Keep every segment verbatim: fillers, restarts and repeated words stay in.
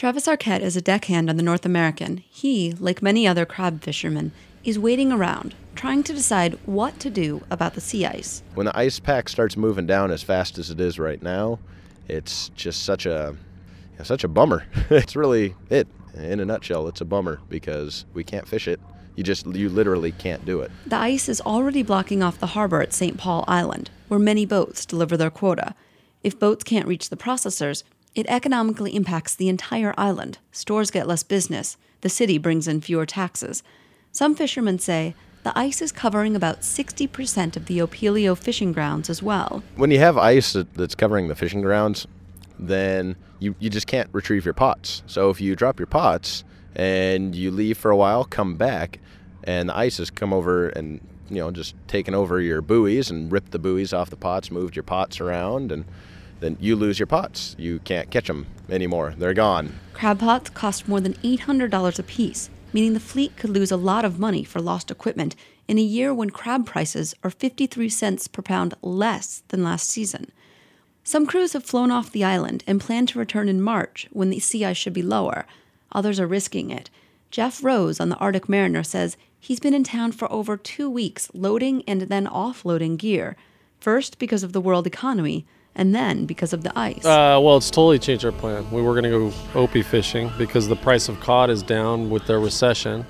Travis Arquette is a deckhand on the North American. He, like many other crab fishermen, is waiting around, trying to decide what to do about the sea ice. When the ice pack starts moving down as fast as it is right now, it's just such a such a bummer. It's really it. In a nutshell, it's a bummer because we can't fish it. You just, you literally can't do it. The ice is already blocking off the harbor at Saint Paul Island, where many boats deliver their quota. If boats can't reach the processors, it economically impacts the entire island. Stores get less business. The city brings in fewer taxes. Some fishermen say the ice is covering about sixty percent of the Opilio fishing grounds as well. When you have ice that's covering the fishing grounds, then you, you just can't retrieve your pots. So if you drop your pots and you leave for a while, come back, and the ice has come over and, you know, just taken over your buoys and ripped the buoys off the pots, moved your pots around, and then you lose your pots. You can't catch them anymore. They're gone. Crab pots cost more than eight hundred dollars a piece, meaning the fleet could lose a lot of money for lost equipment in a year when crab prices are fifty-three cents per pound less than last season. Some crews have flown off the island and plan to return in March when the sea ice should be lower. Others are risking it. Jeff Rose on the Arctic Mariner says he's been in town for over two weeks loading and then offloading gear, first because of the world economy, and then because of the ice. Uh, well, it's totally changed our plan. We were going to go Opie fishing because the price of cod is down with the recession,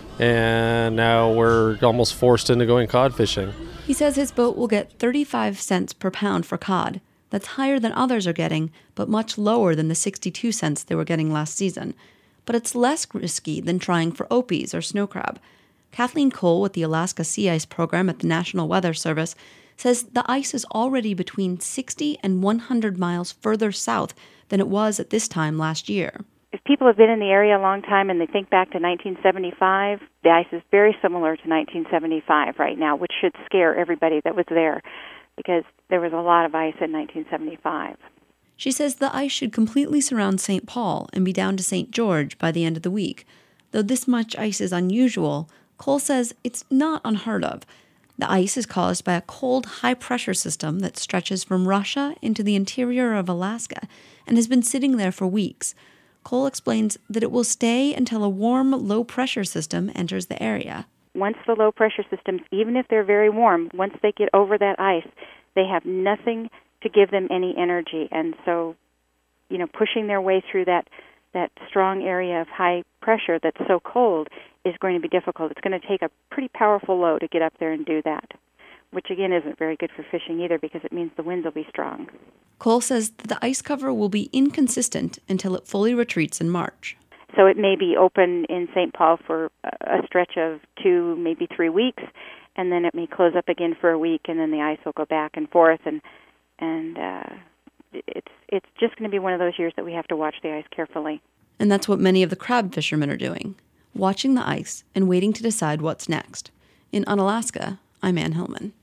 and now we're almost forced into going cod fishing. He says his boat will get thirty-five cents per pound for cod. That's higher than others are getting, but much lower than the sixty-two cents they were getting last season. But it's less risky than trying for opies or snow crab. Kathleen Cole with the Alaska Sea Ice Program at the National Weather Service says the ice is already between sixty and one hundred miles further south than it was at this time last year. If people have been in the area a long time and they think back to nineteen seventy-five, the ice is very similar to nineteen seventy-five right now, which should scare everybody that was there, because there was a lot of ice in nineteen seventy-five. She says the ice should completely surround Saint Paul and be down to Saint George by the end of the week. Though this much ice is unusual, Cole says it's not unheard of. The ice is caused by a cold, high-pressure system that stretches from Russia into the interior of Alaska and has been sitting there for weeks. Cole explains that it will stay until a warm, low-pressure system enters the area. Once the low-pressure systems, even if they're very warm, once they get over that ice, they have nothing to give them any energy. And so, you know, pushing their way through that, that strong area of high pressure that's so cold is going to be difficult. It's going to take a pretty powerful load to get up there and do that, which again isn't very good for fishing either because it means the winds will be strong. Cole says that the ice cover will be inconsistent until it fully retreats in March. So it may be open in Saint Paul for a stretch of two, maybe three weeks, and then it may close up again for a week, and then the ice will go back and forth, and and uh, it's it's just going to be one of those years that we have to watch the ice carefully. And that's what many of the crab fishermen are doing, watching the ice and waiting to decide what's next. In Unalaska, I'm Ann Hillman.